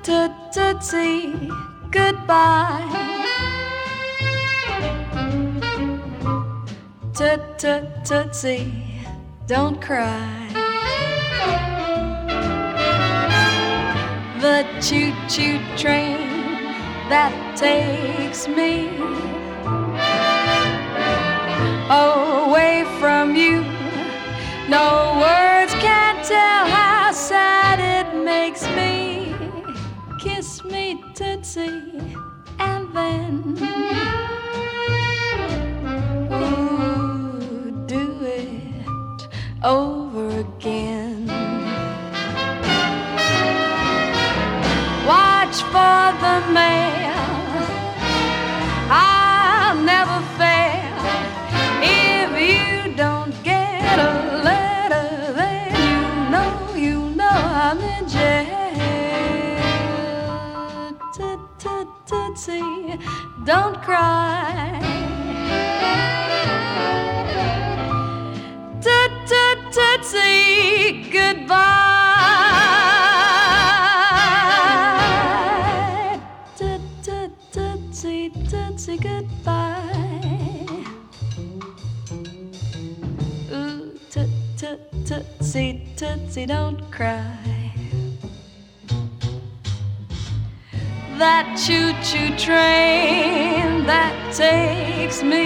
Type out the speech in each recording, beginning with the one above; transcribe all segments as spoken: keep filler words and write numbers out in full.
Toot-tootsie, goodbye. Toot-toot-tootsie, don't cry. The choo-choo train that takes me away from you, no words can tell how sad it makes me. Kiss me, Tootsie, and then ooh, do it over again. Watch for the mail, I'll never fail. If you don't get a letter, then you know, you know I'm in jail. Toot-toot-tootsie, don't cry. Toot-toot-tootsie, goodbye. Toot-toot-tootsie, tootsie, goodbye. Ooh, toot-toot-tootsie, tootsie, don't cry. That choo-choo train that takes me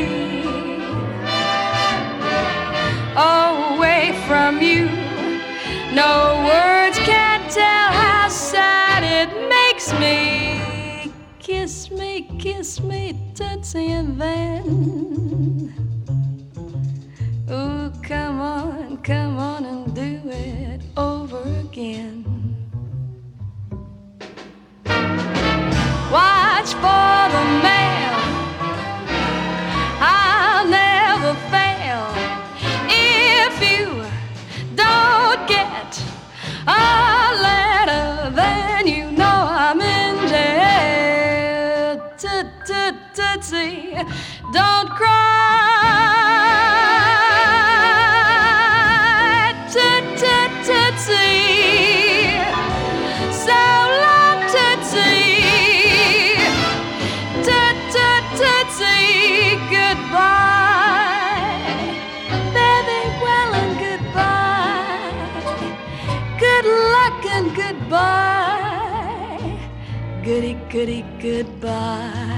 away from you, no words can tell how sad it makes me. Kiss me, kiss me, Tootsie, and then ooh, come on, come on and do it over again. Watch for the mail, I'll never fail. If you don't get a letter, then you know I'm in jail. Toot-toot-tootsie, don't cry. Toot-toot-tootsie, so long, Tootsie. Tootsie, goodbye. Baby, well and goodbye. Good luck and goodbye. Goody, goody, goodbye.